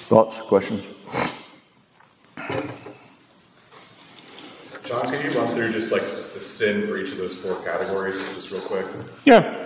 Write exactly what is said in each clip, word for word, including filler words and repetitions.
Thoughts, questions? John, can you run through just like the sin for each of those four categories, just real quick? Yeah.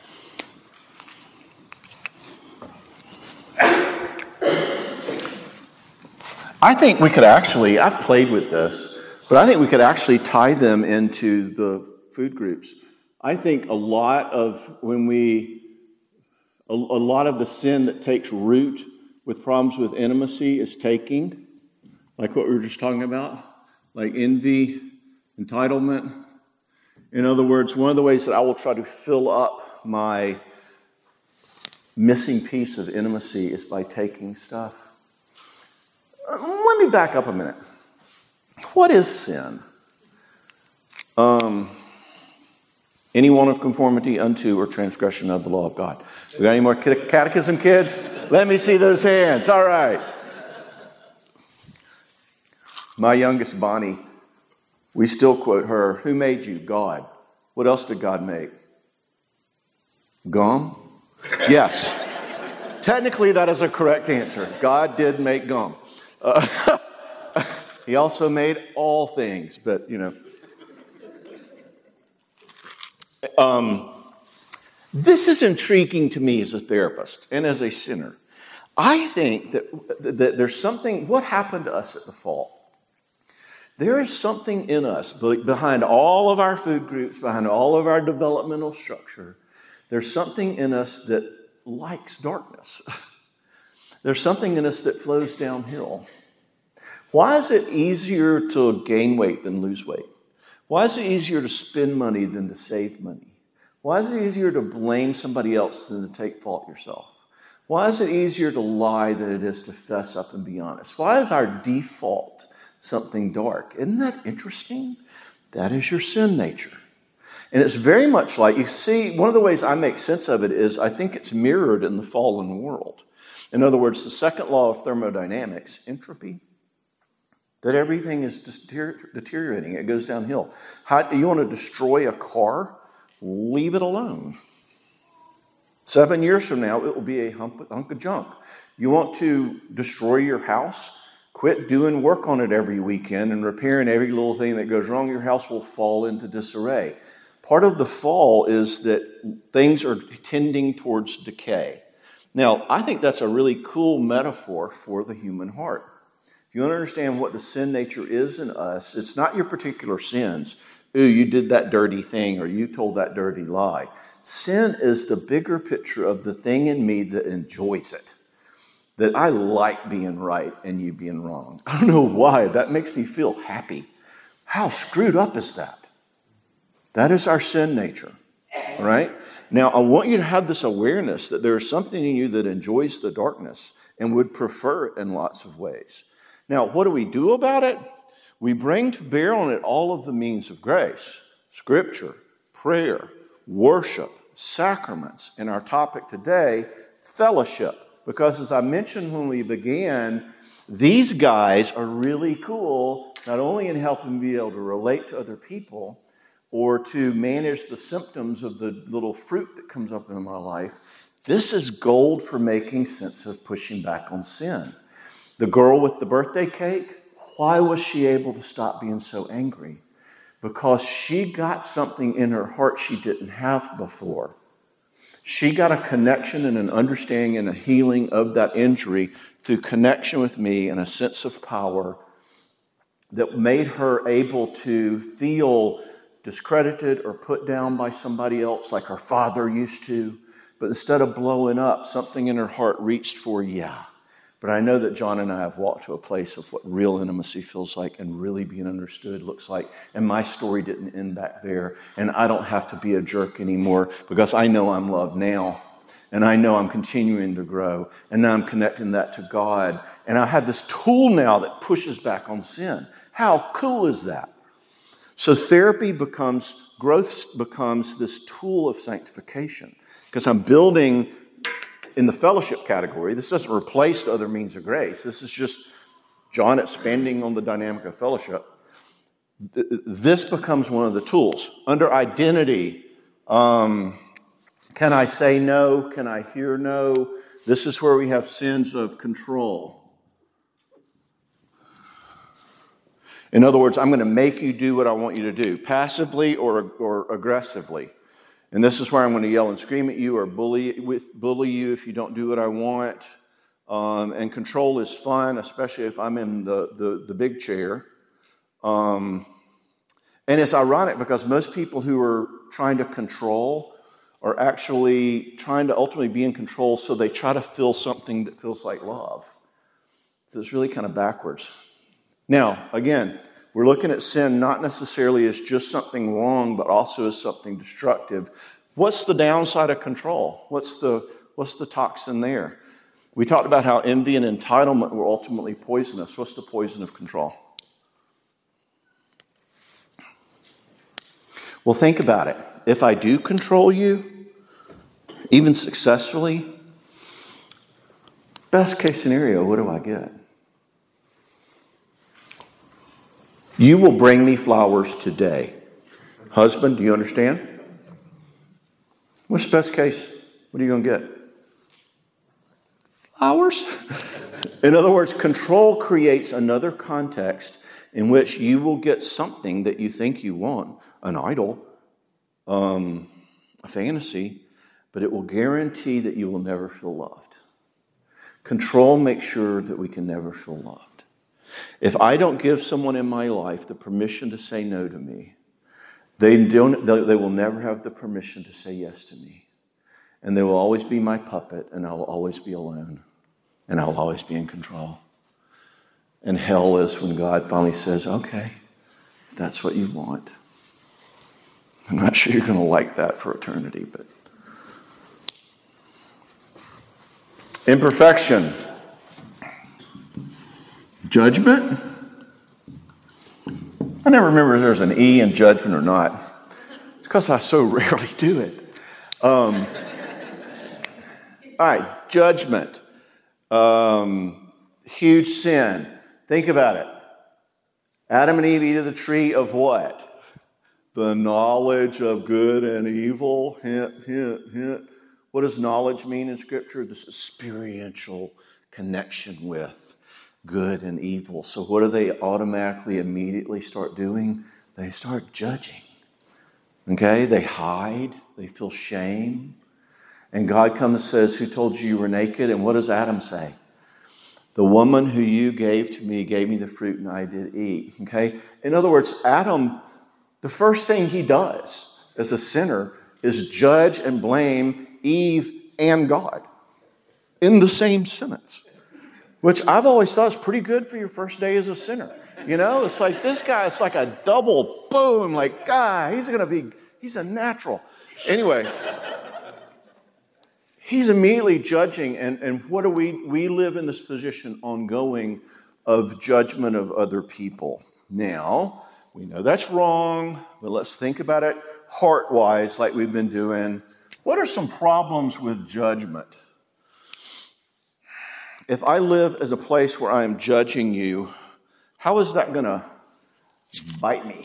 I think we could actually, I've played with this, but I think we could actually tie them into the food groups. I think a lot of when we, a, a lot of the sin that takes root with problems with intimacy is taking, like what we were just talking about, like envy, entitlement. In other words, one of the ways that I will try to fill up my missing piece of intimacy is by taking stuff. Let me back up a minute. What is sin? Um, any one of conformity unto or transgression of the law of God. We got any more catechism kids? Let me see those hands. All right. My youngest, Bonnie, we still quote her, who made you? God. What else did God make? Gum? Yes. Technically, that is a correct answer. God did make gum. Uh, he also made all things, but, you know. Um, this is intriguing to me as a therapist and as a sinner. I think that, that there's something, what happened to us at the fall? There is something in us, behind all of our food groups, behind all of our developmental structure, there's something in us that likes darkness. There's something in us that flows downhill. Why is it easier to gain weight than lose weight? Why is it easier to spend money than to save money? Why is it easier to blame somebody else than to take fault yourself? Why is it easier to lie than it is to fess up and be honest? Why is our default something dark? Isn't that interesting? That is your sin nature. And it's very much like, you see, one of the ways I make sense of it is I think it's mirrored in the fallen world. In other words, the second law of thermodynamics, entropy, that everything is deteriorating. It goes downhill. How, you want to destroy a car? Leave it alone. Seven years from now, it will be a hump, hunk of junk. You want to destroy your house? Quit doing work on it every weekend and repairing every little thing that goes wrong. Your house will fall into disarray. Part of the fall is that things are tending towards decay. Now, I think that's a really cool metaphor for the human heart. If you want to understand what the sin nature is in us, it's not your particular sins. Ooh, you did that dirty thing or you told that dirty lie. Sin is the bigger picture of the thing in me that enjoys it. That I like being right and you being wrong. I don't know why. That makes me feel happy. How screwed up is that? That is our sin nature, all right? Now, I want you to have this awareness that there is something in you that enjoys the darkness and would prefer it in lots of ways. Now, what do we do about it? We bring to bear on it all of the means of grace, scripture, prayer, worship, sacraments, and our topic today, fellowship. Because as I mentioned when we began, these guys are really cool, not only in helping me be able to relate to other people, or to manage the symptoms of the little fruit that comes up in my life. This is gold for making sense of pushing back on sin. The girl with the birthday cake, why was she able to stop being so angry? Because she got something in her heart she didn't have before. She got a connection and an understanding and a healing of that injury through connection with me and a sense of power that made her able to feel discredited or put down by somebody else like her father used to. But instead of blowing up, something in her heart reached for, yeah. But I know that John and I have walked to a place of what real intimacy feels like and really being understood looks like. And my story didn't end back there. And I don't have to be a jerk anymore because I know I'm loved now. And I know I'm continuing to grow. And now I'm connecting that to God. And I have this tool now that pushes back on sin. How cool is that? So therapy becomes, growth becomes this tool of sanctification. Because I'm building in the fellowship category. This doesn't replace the other means of grace. This is just John expanding on the dynamic of fellowship. This becomes one of the tools. Under identity, um, can I say no? Can I hear no? This is where we have sins of control. In other words, I'm going to make you do what I want you to do, passively or, or aggressively. And this is where I'm going to yell and scream at you or bully with bully you if you don't do what I want. Um, and control is fun, especially if I'm in the, the, the big chair. Um, and it's ironic because most people who are trying to control are actually trying to ultimately be in control, so they try to feel something that feels like love. So it's really kind of backwards. Now, again, we're looking at sin not necessarily as just something wrong, but also as something destructive. What's the downside of control? What's the, what's the toxin there? We talked about how envy and entitlement were ultimately poisonous. What's the poison of control? Well, think about it. If I do control you, even successfully, best case scenario, what do I get? You will bring me flowers today. Husband, do you understand? What's the best case? What are you going to get? Flowers? In other words, control creates another context in which you will get something that you think you want, an idol, um, a fantasy, but it will guarantee that you will never feel loved. Control makes sure that we can never feel loved. If I don't give someone in my life the permission to say no to me, they don't. They will never have the permission to say yes to me. And they will always be my puppet, and I'll always be alone, and I'll always be in control. And hell is when God finally says, okay, if that's what you want. I'm not sure you're going to like that for eternity, but imperfection. Judgment? I never remember if there's an E in judgment or not. It's because I so rarely do it. Um, all right, judgment. Um, huge sin. Think about it. Adam and Eve eat of the tree of what? The knowledge of good and evil. Hint, hint, hint. What does knowledge mean in Scripture? This experiential connection with good and evil. So what do they automatically, immediately start doing? They start judging. Okay? They hide. They feel shame. And God comes and says, who told you you were naked? And what does Adam say? The woman who you gave to me gave me the fruit and I did eat. Okay? In other words, Adam, the first thing he does as a sinner is judge and blame Eve and God in the same sentence. Which I've always thought is pretty good for your first day as a sinner. You know, it's like this guy, it's like a double boom, like, God, he's going to be, he's a natural. Anyway, he's immediately judging, and, and what do we, we live in this position ongoing of judgment of other people. Now, we know that's wrong, but let's think about it heart-wise like we've been doing. What are some problems with judgment? If I live as a place where I am judging you, how is that going to bite me?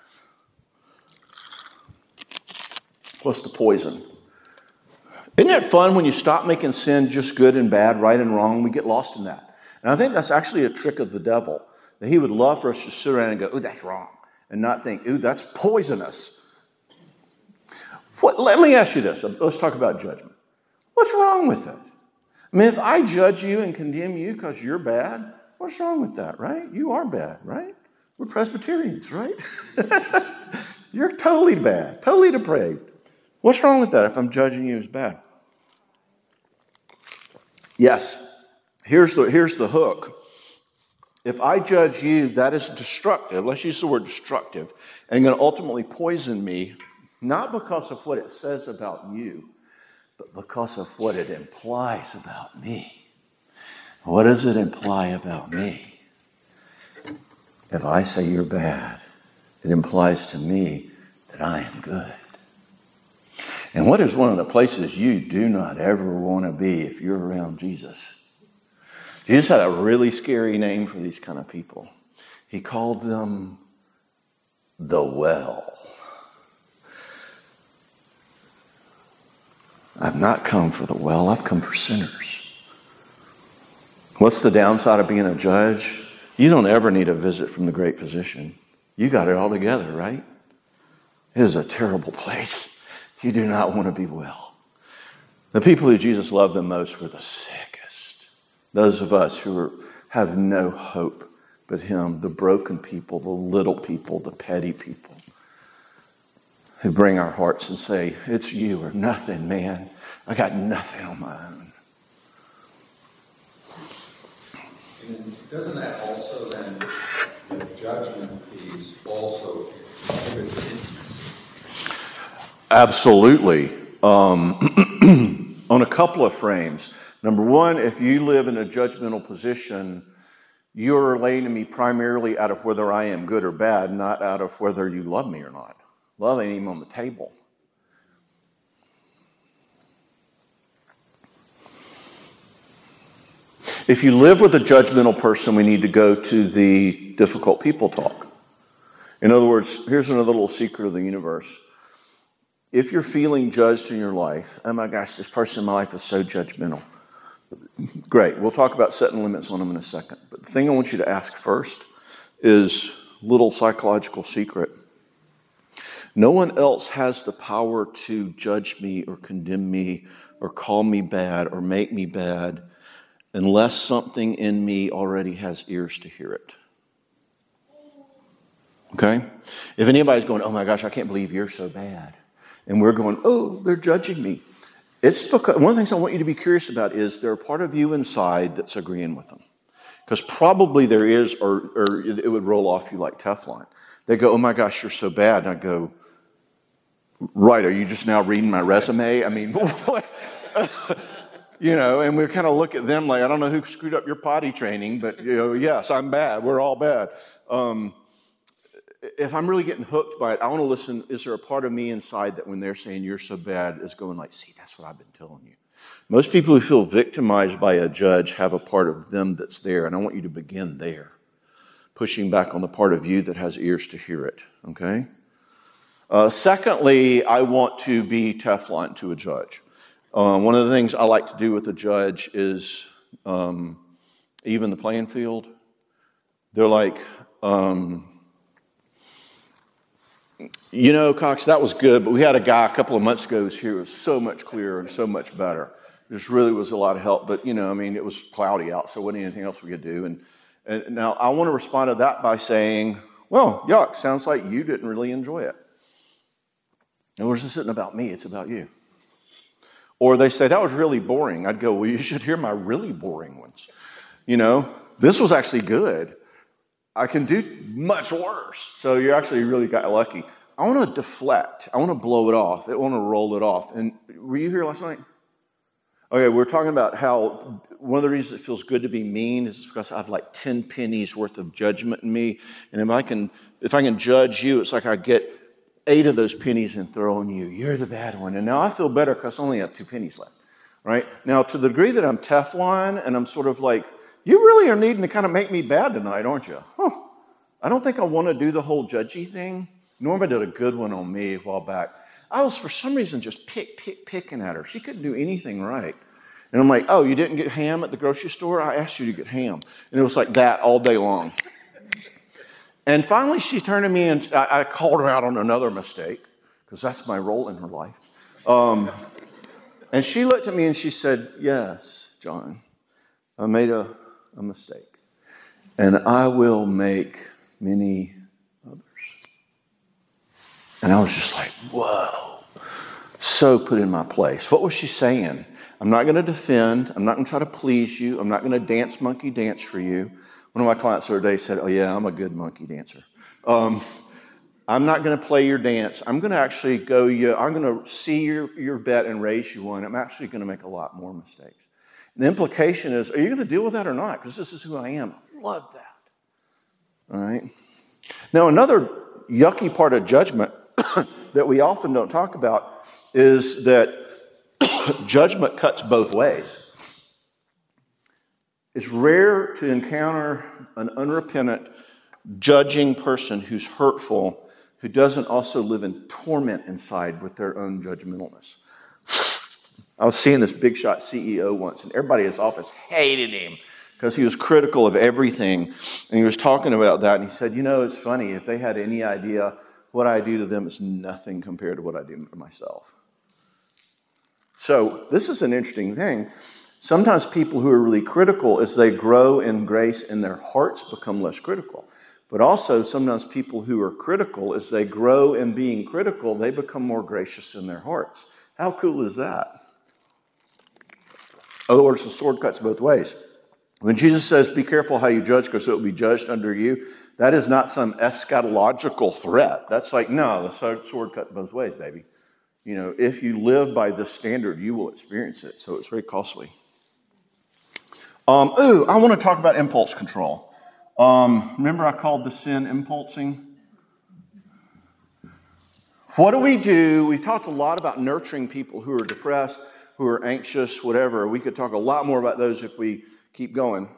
What's the poison? Isn't it fun when you stop making sin just good and bad, right and wrong? We get lost in that. And I think that's actually a trick of the devil, that he would love for us to sit around and go, ooh, that's wrong, and not think, ooh, that's poisonous. What, let me ask you this. Let's talk about judgment. What's wrong with it? I mean, if I judge you and condemn you because you're bad, what's wrong with that, right? You are bad, right? We're Presbyterians, right? You're totally bad, totally depraved. What's wrong with that if I'm judging you as bad? Yes, here's the, here's the hook. If I judge you, that is destructive. Let's use the word destructive. And going to ultimately poison me, not because of what it says about you, but because of what it implies about me. What does it imply about me? If I say you're bad, it implies to me that I am good. And what is one of the places you do not ever want to be if you're around Jesus? Jesus had a really scary name for these kind of people. He called them the well. I've not come for the well, I've come for sinners. What's the downside of being a judge? You don't ever need a visit from the great physician. You got it all together, right? It is a terrible place. You do not want to be well. The people who Jesus loved the most were the sickest. Those of us who are, have no hope but him, the broken people, the little people, the petty people, who bring our hearts and say, it's you or nothing, man. I got nothing on my own. And doesn't that also then, the judgment piece also inhibits intimacy? Absolutely. Um, on a couple of frames. Number one, if you live in a judgmental position, you're relating to me primarily out of whether I am good or bad, not out of whether you love me or not. Love ain't even on the table. If you live with a judgmental person, we need to go to the difficult people talk. In other words, here's another little secret of the universe. If you're feeling judged in your life, oh my gosh, this person in my life is so judgmental. Great, we'll talk about setting limits on them in a second. But the thing I want you to ask first is a little psychological secret. No one else has the power to judge me or condemn me or call me bad or make me bad unless something in me already has ears to hear it. Okay? If anybody's going, oh my gosh, I can't believe you're so bad. And we're going, oh, they're judging me. It's because, one of the things I want you to be curious about is there a part of you inside that's agreeing with them. Because probably there is, or, or it would roll off you like Teflon. They go, oh my gosh, you're so bad. And I go, right, are you just now reading my resume? I mean, what? You know, and we kind of look at them like, I don't know who screwed up your potty training, but, you know, yes, I'm bad. We're all bad. Um, if I'm really getting hooked by it, I want to listen. Is there a part of me inside that when they're saying you're so bad is going like, see, that's what I've been telling you. Most people who feel victimized by a judge have a part of them that's there, and I want you to begin there, pushing back on the part of you that has ears to hear it, okay? Uh, secondly, I want to be Teflon to a judge. Uh, one of the things I like to do with a judge is um, even the playing field. They're like, um, you know, Cox, that was good, but we had a guy a couple of months ago who was here who was so much clearer and so much better. This really was a lot of help, but, you know, I mean, it was cloudy out, so there wasn't anything else we could do. And, and now I want to respond to that by saying, well, yuck, sounds like you didn't really enjoy it. In other words, this isn't about me, it's about you. Or they say, that was really boring. I'd go, well, you should hear my really boring ones. You know, this was actually good. I can do much worse. So you actually really got lucky. I want to deflect. I want to blow it off. I want to roll it off. And were you here last night? Okay, we're talking about how one of the reasons it feels good to be mean is because I have like ten pennies worth of judgment in me. And if I can, if I can judge you, it's like I get eight of those pennies and throw on you. You're the bad one. And now I feel better because I only have two pennies left. Right? Now, to the degree that I'm Teflon and I'm sort of like, you really are needing to kind of make me bad tonight, aren't you? Huh. I don't think I want to do the whole judgy thing. Norma did a good one on me a while back. I was, for some reason, just pick, pick, picking at her. She couldn't do anything right. And I'm like, oh, you didn't get ham at the grocery store? I asked you to get ham. And it was like that all day long. And finally, she turned to me and I, I called her out on another mistake, because that's my role in her life. Um, and she looked at me and she said, yes, John, I made a, a mistake. And I will make many others. And I was just like, whoa. So put in my place. What was she saying? I'm not going to defend. I'm not going to try to please you. I'm not going to dance monkey dance for you. One of my clients the other day said, oh yeah, I'm a good monkey dancer. Um, I'm not going to play your dance. I'm going to actually go, you. I'm going to see your, your bet and raise you one. I'm actually going to make a lot more mistakes. And the implication is, are you going to deal with that or not? Because this is who I am. I love that. All right. Now, another yucky part of judgment that we often don't talk about is that judgment cuts both ways. It's rare to encounter an unrepentant, judging person who's hurtful, who doesn't also live in torment inside with their own judgmentalness. I was seeing this big shot C E O once, and everybody in his office hated him. because he was critical of everything. And he was talking about that, and he said, you know, it's funny, if they had any idea, what I do to them is nothing compared to what I do to myself. So this is an interesting thing. Sometimes people who are really critical, as they grow in grace and their hearts become less critical. But also sometimes people who are critical, as they grow in being critical, they become more gracious in their hearts. How cool is that? In other words, the sword cuts both ways. When Jesus says, be careful how you judge because it will be judged under you, that is not some eschatological threat. That's like, no, the sword cut both ways, baby. You know, if you live by this standard, you will experience it. So it's very costly. Um, ooh, I want to talk about impulse control. Um, remember I called the sin impulsing? What do we do? We've talked a lot about nurturing people who are depressed, who are anxious, whatever. We could talk a lot more about those if we keep going.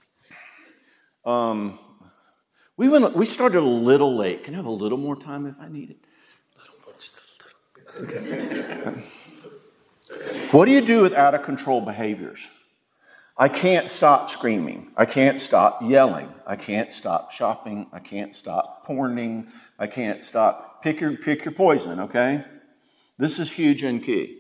Um, we went. We started a little late. Can I have a little more time if I need it? Okay. What do you do with out of control behaviors? I can't stop screaming. I can't stop yelling. I can't stop shopping. I can't stop porning. I can't stop. Pick your, pick your poison, okay? This is huge and key.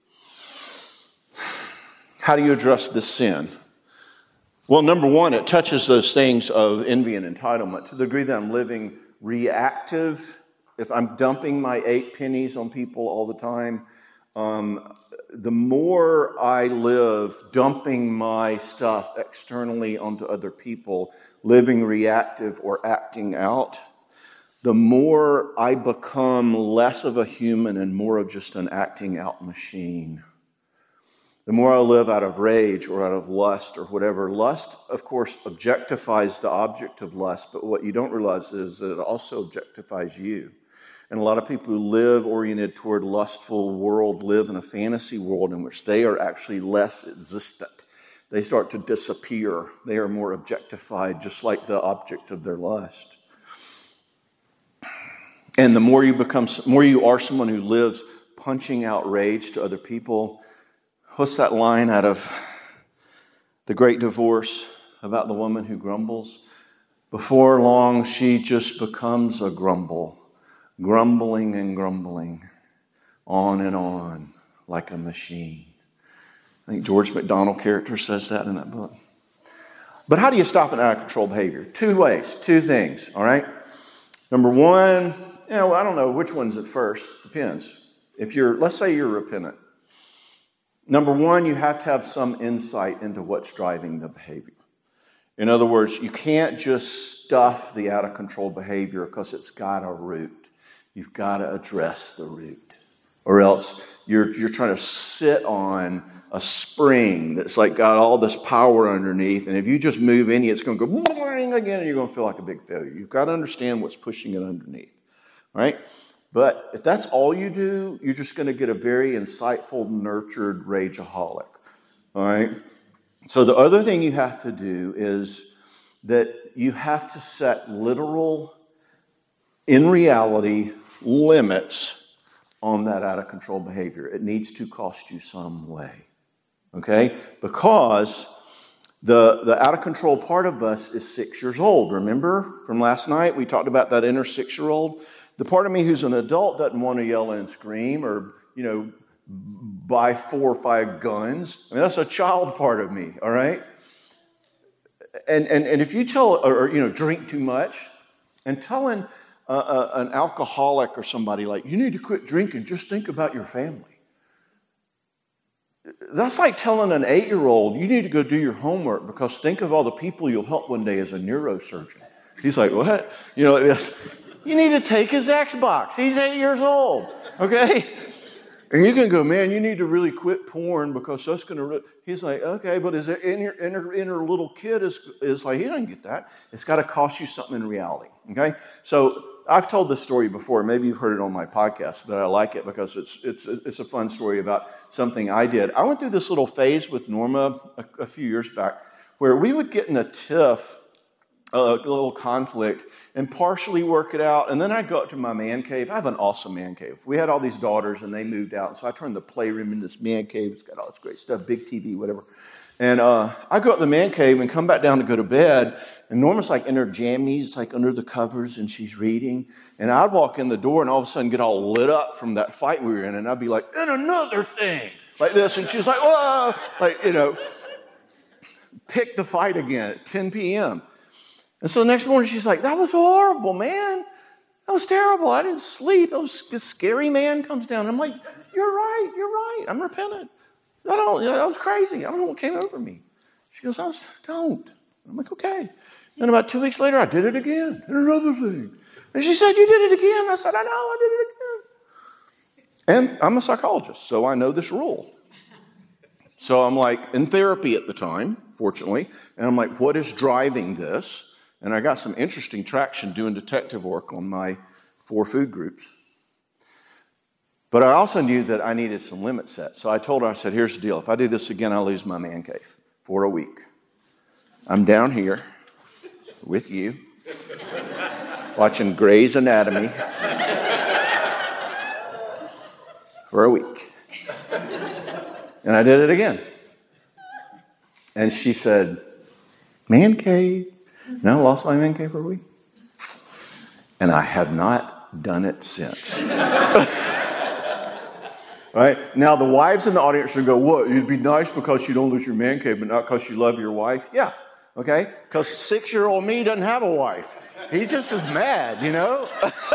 How do you address this sin? Well, number one, it touches those things of envy and entitlement to the degree that I'm living reactive. If I'm dumping my eight pennies on people all the time, um, the more I live dumping my stuff externally onto other people, living reactive or acting out, the more I become less of a human and more of just an acting out machine. The more I live out of rage or out of lust or whatever. Lust, of course, objectifies the object of lust, but what you don't realize is that it also objectifies you. And a lot of people who live oriented toward lustful world live in a fantasy world in which they are actually less existent. They start to disappear. They are more objectified, just like the object of their lust. And the more you become, more you are someone who lives punching out rage to other people. What's that line out of The Great Divorce about the woman who grumbles? Before long, she just becomes a grumble. Grumbling and grumbling, on and on, like a machine. I think George MacDonald character says that in that book. But how do you stop an out-of-control behavior? Two ways, two things, all right? Number one, you know, I don't know which one's at first. Depends. If you're, let's say you're repentant. Number one, you have to have some insight into what's driving the behavior. In other words, you can't just stuff the out-of-control behavior because it's got a root. You've got to address the root. Or else you're you're trying to sit on a spring that's like got all this power underneath. And if you just move any, it's going to go boing again and you're going to feel like a big failure. You've got to understand what's pushing it underneath. Right? But if that's all you do, you're just going to get a very insightful, nurtured rageaholic. All right? So the other thing you have to do is that you have to set literal, in reality, limits on that out-of-control behavior. It needs to cost you some way, okay? Because the, the out-of-control part of us is six years old. Remember from last night, we talked about that inner six-year-old? The part of me who's an adult doesn't want to yell and scream or, you know, buy four or five guns. I mean, that's a child part of me, all right? And, and, and if you tell, or, or, you know, drink too much, and telling Uh, uh, an alcoholic or somebody like, you need to quit drinking, just think about your family. That's like telling an eight-year-old, you need to go do your homework because think of all the people you'll help one day as a neurosurgeon. He's like, what? You know, it's, you need to take his Xbox. He's eight years old, okay? And you can go, man, you need to really quit porn because that's going to... Re-. He's like, okay, but is there inner, inner, inner little kid is, is like, he doesn't get that. It's got to cost you something in reality, okay? So I've told this story before. Maybe you've heard it on my podcast, but I like it because it's it's it's a fun story about something I did. I went through this little phase with Norma a, a few years back where we would get in a tiff, a little conflict, and partially work it out. And then I'd go up to my man cave. I have an awesome man cave. We had all these daughters, and they moved out. So I turned the playroom into this man cave. It's got all this great stuff, big T V, whatever. And uh, I go up to the man cave and come back down to go to bed. And Norma's like in her jammies, like under the covers, and she's reading. And I'd walk in the door and all of a sudden get all lit up from that fight we were in. And I'd be like, and another thing, like this. And she's like, whoa, like, you know, pick the fight again at ten p.m. And so the next morning she's like, that was horrible, man. That was terrible. I didn't sleep. It was, this scary man comes down. I'm like, you're right. You're right. I'm repentant. I don't, that was crazy. I don't know what came over me. She goes, I was, don't. I'm like, okay. And about two weeks later, I did it again. And another thing. And she said, you did it again. I said, I know, I did it again. And I'm a psychologist, so I know this rule. So I'm like in therapy at the time, fortunately. And I'm like, what is driving this? And I got some interesting traction doing detective work on my four food groups. But I also knew that I needed some limits set. So I told her, I said, here's the deal. If I do this again, I'll lose my man cave for a week. I'm down here with you, watching Grey's Anatomy for a week. And I did it again. And she said, man cave. And I lost my man cave for a week. And I have not done it since. Right? Now, the wives in the audience are going to go, what? You'd be nice because you don't lose your man cave, but not because you love your wife? Yeah. Okay? Because six-year-old me doesn't have a wife. He just is mad, you know?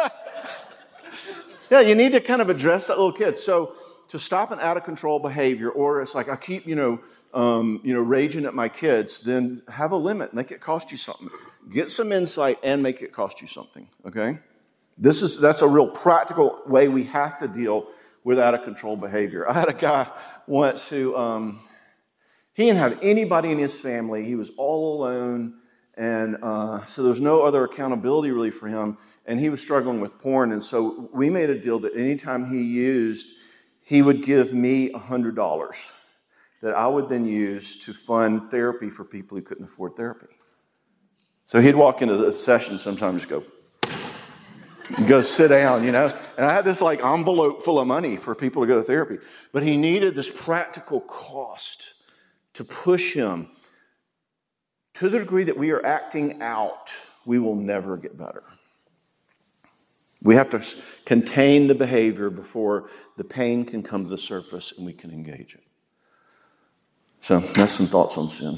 Yeah, you need to kind of address that little kid. So to stop an out-of-control behavior, or it's like I keep, you know, um, you know, raging at my kids, then have a limit. Make it cost you something. Get some insight and make it cost you something, okay? This is That's a real practical way we have to deal with out-of-control behavior. I had a guy once who, um, he didn't have anybody in his family. He was all alone, and uh, so there was no other accountability really for him, and he was struggling with porn, and so we made a deal that anytime he used, he would give me one hundred dollars that I would then use to fund therapy for people who couldn't afford therapy. So he'd walk into the session sometimes go, go sit down, you know. And I had this like envelope full of money for people to go to therapy. But he needed this practical cost to push him. To the degree that we are acting out, we will never get better. We have to contain the behavior before the pain can come to the surface and we can engage it. So that's some thoughts on sin.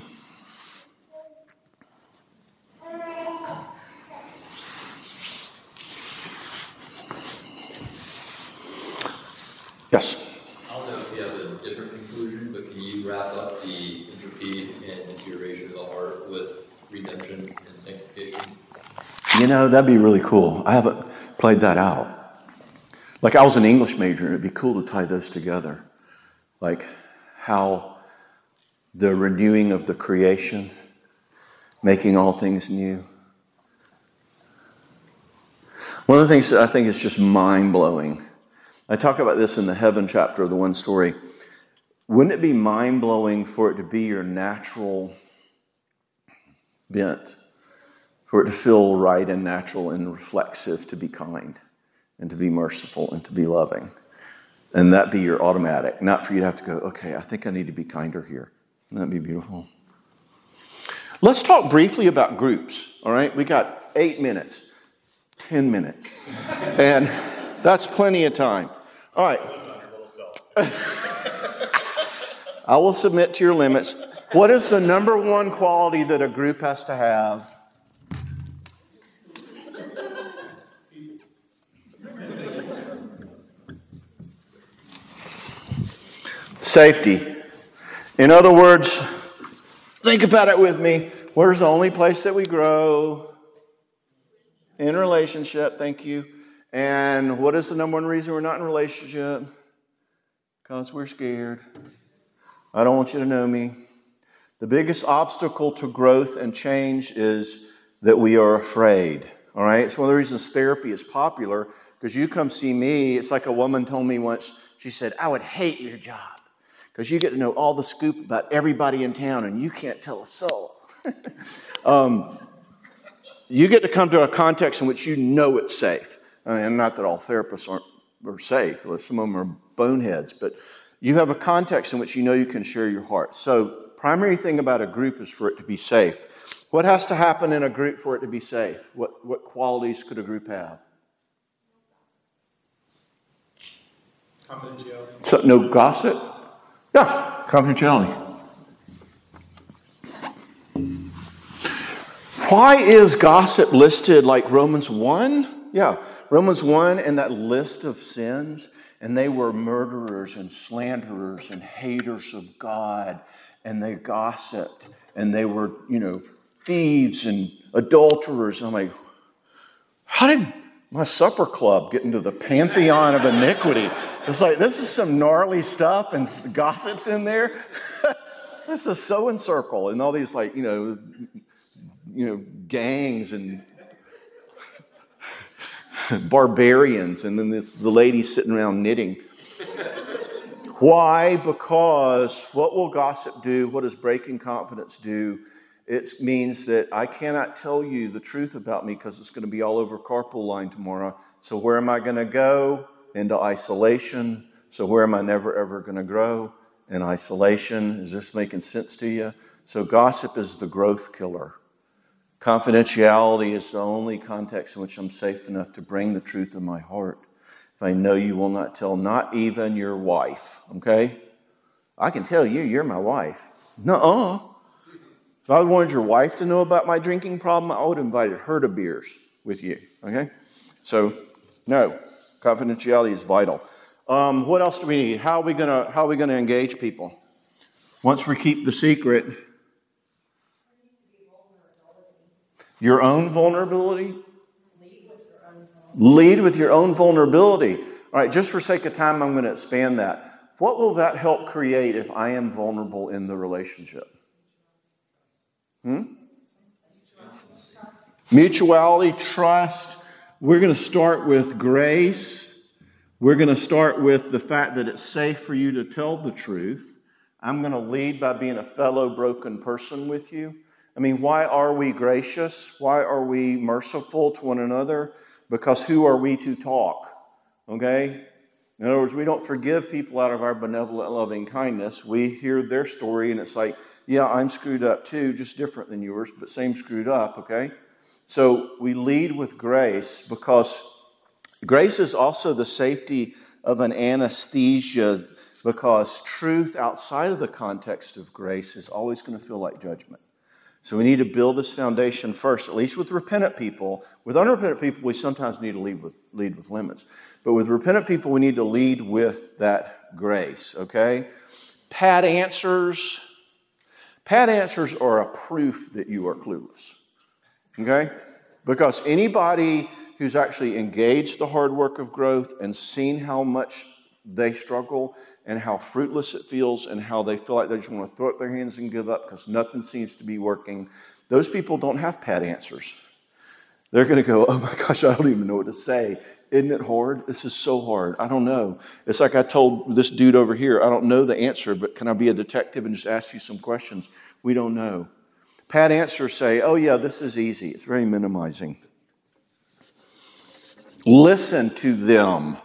Yes? I don't know if you have a different conclusion, but can you wrap up the entropy and deterioration of the heart with redemption and sanctification? You know, that'd be really cool. I haven't played that out. Like, I was an English major, and it'd be cool to tie those together. Like, how the renewing of the creation, making all things new. One of the things that I think is just mind-blowing, I talk about this in the heaven chapter of the one story. Wouldn't it be mind-blowing for it to be your natural bent, for it to feel right and natural and reflexive to be kind and to be merciful and to be loving? And that be your automatic, not for you to have to go, okay, I think I need to be kinder here. Wouldn't that be beautiful? Let's talk briefly about groups, all right? We got eight minutes, ten minutes, and that's plenty of time. All right. I will submit to your limits. What is the number one quality that a group has to have? Safety. In other words, think about it with me. Where's the only place that we grow? In relationship, thank you. And what is the number one reason we're not in a relationship? Because we're scared. I don't want you to know me. The biggest obstacle to growth and change is that we are afraid. All right? It's one of the reasons therapy is popular, because you come see me. It's like a woman told me once, she said, I would hate your job because you get to know all the scoop about everybody in town and you can't tell a soul. um, you get to come to a context in which you know it's safe. And not that all therapists aren't are safe. Some of them are boneheads. But you have a context in which you know you can share your heart. So primary thing about a group is for it to be safe. What has to happen in a group for it to be safe? What, what qualities could a group have? Confidentiality. So, no gossip? Yeah, confidentiality. Why is gossip listed like Romans one? Yeah, Romans one and that list of sins. And they were murderers and slanderers and haters of God. And they gossiped. And they were, you know, thieves and adulterers. I'm like, how did my supper club get into the pantheon of iniquity? It's like, this is some gnarly stuff and gossip's in there. This is so in circle. And all these, like, you know, you know, gangs and barbarians, and then this, the lady sitting around knitting. Why? Because what will gossip do? What does breaking confidence do? It means that I cannot tell you the truth about me because it's going to be all over Carpool Line tomorrow. So where am I going to go? Into isolation. So where am I never ever going to grow? In isolation. Is this making sense to you? So gossip is the growth killer. Confidentiality is the only context in which I'm safe enough to bring the truth of my heart. If I know you will not tell, not even your wife, okay? I can tell you, you're my wife. Nuh-uh. If I wanted your wife to know about my drinking problem, I would have invited her to beers with you, okay? So, no, confidentiality is vital. Um, what else do we need? How are we gonna, how are we gonna engage people? Once we keep the secret, your own vulnerability? Lead with your own vulnerability. Lead with your own vulnerability. All right, just for sake of time, I'm going to expand that. What will that help create if I am vulnerable in the relationship? Hmm? Mutuality, trust. We're going to start with grace. We're going to start with the fact that it's safe for you to tell the truth. I'm going to lead by being a fellow broken person with you. I mean, why are we gracious? Why are we merciful to one another? Because who are we to talk? Okay? In other words, we don't forgive people out of our benevolent, loving kindness. We hear their story and it's like, yeah, I'm screwed up too, just different than yours, but same screwed up, okay? So we lead with grace because grace is also the safety of an anesthesia, because truth outside of the context of grace is always going to feel like judgment. So we need to build this foundation first, at least with repentant people. With unrepentant people, we sometimes need to lead with, lead with limits. But with repentant people, we need to lead with that grace, okay? Pat answers. Pat answers are a proof that you are clueless, okay? Because anybody who's actually engaged the hard work of growth and seen how much they struggle and how fruitless it feels and how they feel like they just want to throw up their hands and give up because nothing seems to be working, those people don't have pat answers. They're going to go, oh my gosh, I don't even know what to say. Isn't it hard? This is so hard. I don't know. It's like I told this dude over here, I don't know the answer, but can I be a detective and just ask you some questions? We don't know. Pat answers say, oh yeah, this is easy. It's very minimizing. Listen to them.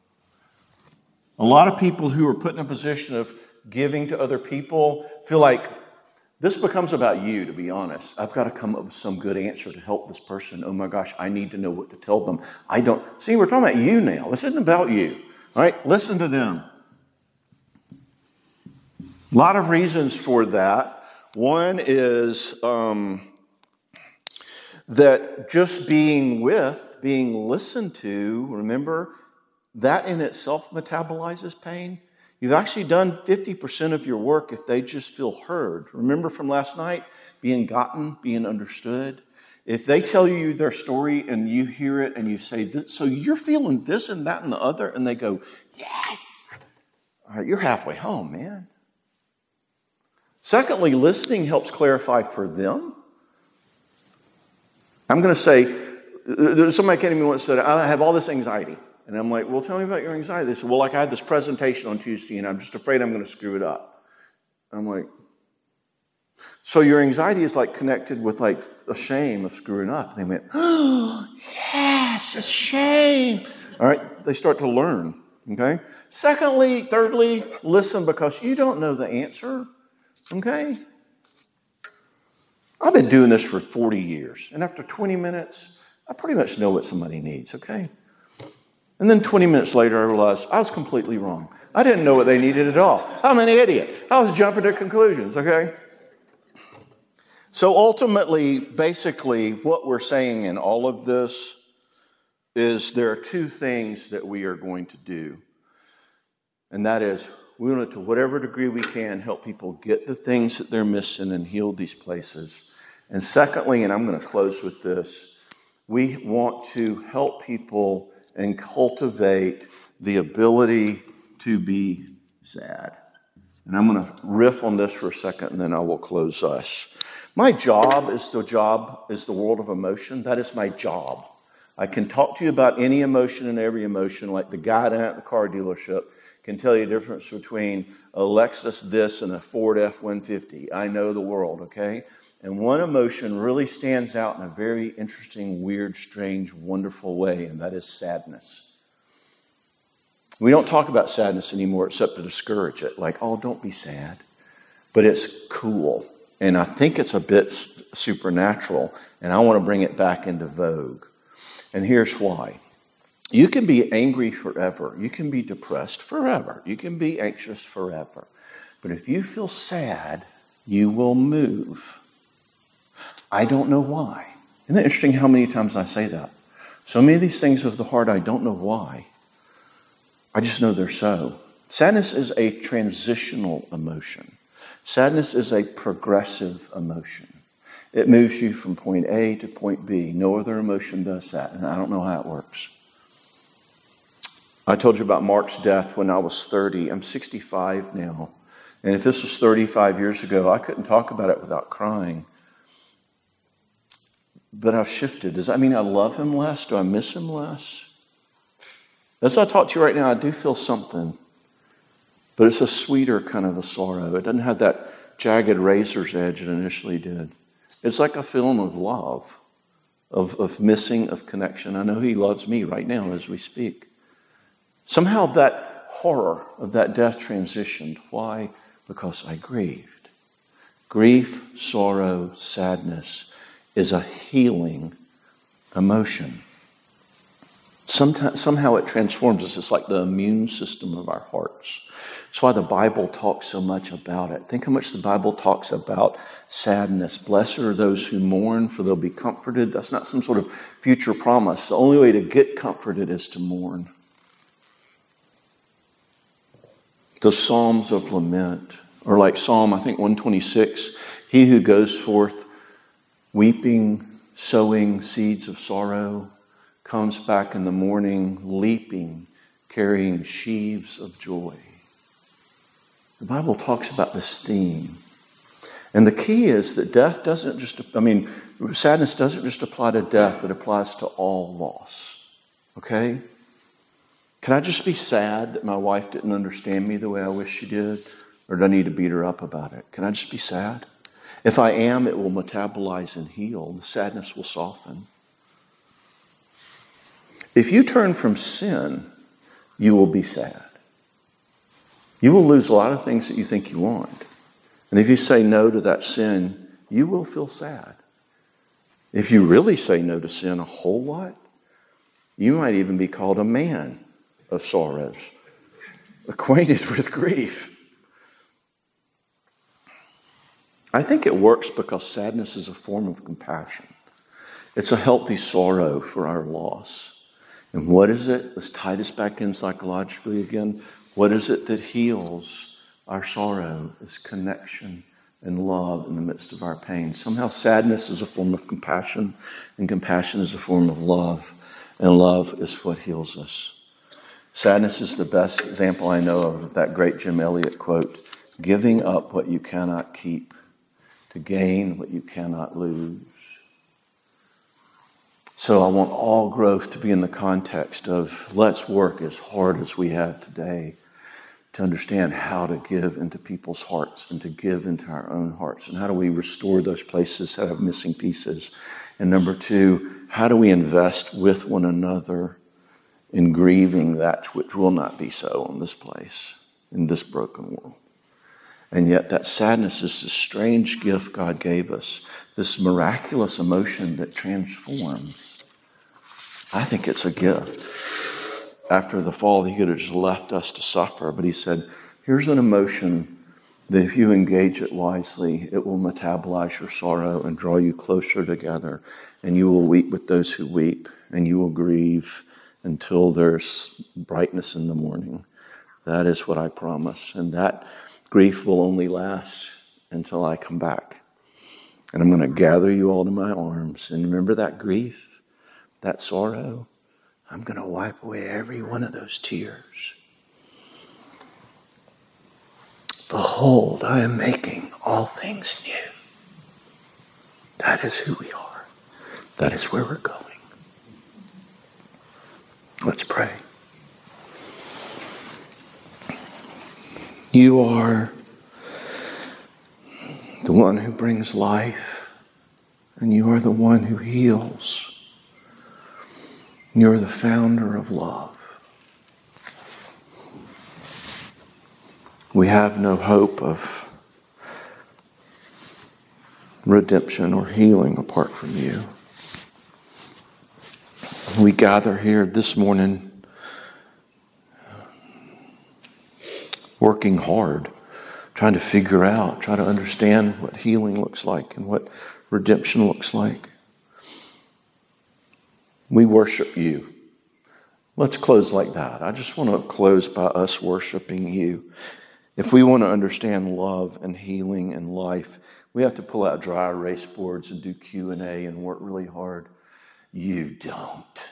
A lot of people who are put in a position of giving to other people feel like this becomes about you, to be honest. I've got to come up with some good answer to help this person. Oh my gosh, I need to know what to tell them. I don't. See, we're talking about you now. This isn't about you. All right? Listen to them. A lot of reasons for that. One is um, that just being with, being listened to, remember, that in itself metabolizes pain. You've actually done fifty percent of your work if they just feel heard. Remember from last night, being gotten, being understood. If they tell you their story and you hear it and you say, so you're feeling this and that and the other, and they go, yes. All right, you're halfway home, man. Secondly, listening helps clarify for them. I'm going to say, somebody came to me once and said, I have all this anxiety. And I'm like, well, tell me about your anxiety. They said, well, like I had this presentation on Tuesday and I'm just afraid I'm going to screw it up. I'm like, so your anxiety is like connected with like a shame of screwing up. And they went, oh, yes, a shame. All right, they start to learn, okay? Secondly, thirdly, listen because you don't know the answer, okay? I've been doing this for forty years, and after twenty minutes, I pretty much know what somebody needs, okay? And then twenty minutes later, I realized I was completely wrong. I didn't know what they needed at all. I'm an idiot. I was jumping to conclusions, okay? So ultimately, basically, what we're saying in all of this is there are two things that we are going to do. And that is, we want to, to whatever degree we can, help people get the things that they're missing and heal these places. And secondly, and I'm going to close with this, we want to help people and cultivate the ability to be sad. And I'm going to riff on this for a second, and then I will close us. My job is the job is the world of emotion. That is my job. I can talk to you about any emotion and every emotion, like the guy down at the car dealership can tell you the difference between a Lexus this and a Ford F one fifty. I know the world, okay? And one emotion really stands out in a very interesting, weird, strange, wonderful way, and that is sadness. We don't talk about sadness anymore except to discourage it, like, oh, don't be sad. But it's cool, and I think it's a bit supernatural, and I want to bring it back into vogue. And here's why. You can be angry forever. You can be depressed forever. You can be anxious forever. But if you feel sad, you will move. I don't know why. Isn't it interesting how many times I say that? So many of these things of the heart, I don't know why. I just know they're so. Sadness is a transitional emotion. Sadness is a progressive emotion. It moves you from point A to point B. No other emotion does that, and I don't know how it works. I told you about Mark's death when I was thirty. I'm sixty-five now. And if this was thirty-five years ago, I couldn't talk about it without crying. But I've shifted. Does that mean I love him less? Do I miss him less? As I talk to you right now, I do feel something. But it's a sweeter kind of a sorrow. It doesn't have that jagged razor's edge it initially did. It's like a feeling of love, of, of missing, of connection. I know he loves me right now as we speak. Somehow that horror of that death transitioned. Why? Because I grieved. Grief, sorrow, sadness is a healing emotion. Sometimes, somehow it transforms us. It's like the immune system of our hearts. That's why the Bible talks so much about it. Think how much the Bible talks about sadness. Blessed are those who mourn, for they'll be comforted. That's not some sort of future promise. The only way to get comforted is to mourn. The Psalms of lament are like Psalm, I think, one twenty-six. He who goes forth weeping, sowing seeds of sorrow, comes back in the morning leaping, carrying sheaves of joy. The Bible talks about this theme. And the key is that death doesn't just, I mean, sadness doesn't just apply to death, it applies to all loss. Okay? Can I just be sad that my wife didn't understand me the way I wish she did? Or do I need to beat her up about it? Can I just be sad? If I am, it will metabolize and heal. The sadness will soften. If you turn from sin, you will be sad. You will lose a lot of things that you think you want. And if you say no to that sin, you will feel sad. If you really say no to sin a whole lot, you might even be called a man of sorrows, acquainted with grief. I think it works because sadness is a form of compassion. It's a healthy sorrow for our loss. And what is it? Let's tie this back in psychologically again. What is it that heals our sorrow? Is connection and love in the midst of our pain. Somehow sadness is a form of compassion, and compassion is a form of love, and love is what heals us. Sadness is the best example I know of that great Jim Elliot quote, giving up what you cannot keep to gain what you cannot lose. So I want all growth to be in the context of let's work as hard as we have today to understand how to give into people's hearts and to give into our own hearts. And how do we restore those places that have missing pieces? And number two, how do we invest with one another in grieving that which will not be so in this place, in this broken world? And yet that sadness is this strange gift God gave us, this miraculous emotion that transforms. I think it's a gift. After the fall, he could have just left us to suffer, but he said, here's an emotion that if you engage it wisely, it will metabolize your sorrow and draw you closer together, and you will weep with those who weep, and you will grieve until there's brightness in the morning. That is what I promise, and that grief will only last until I come back. And I'm going to gather you all to my arms. And remember that grief, that sorrow? I'm going to wipe away every one of those tears. Behold, I am making all things new. That is who we are. That is where we're going. Let's pray. You are the one who brings life, and you are the one who heals. You're the founder of love. We have no hope of redemption or healing apart from you. We gather here this morning working hard, trying to figure out, trying to understand what healing looks like and what redemption looks like. We worship you. Let's close like that. I just want to close by us worshiping you. If we want to understand love and healing and life, we have to pull out dry erase boards and do Q and A and work really hard. You don't.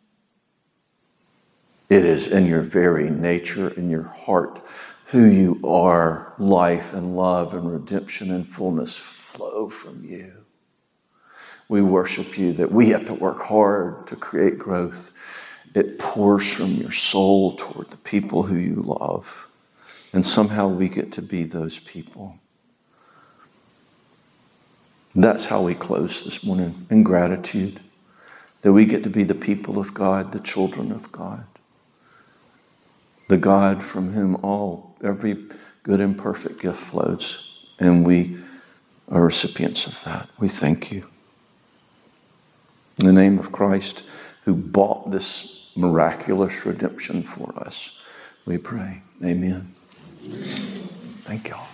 It is in your very nature, in your heart, who you are. Life and love and redemption and fullness flow from you. We worship you that we have to work hard to create growth. It pours from your soul toward the people who you love. And somehow we get to be those people. That's how we close this morning, in gratitude. That we get to be the people of God, the children of God. The God from whom all, every good and perfect gift flows. And we are recipients of that. We thank you. In the name of Christ, who bought this miraculous redemption for us, we pray. Amen. Thank you all.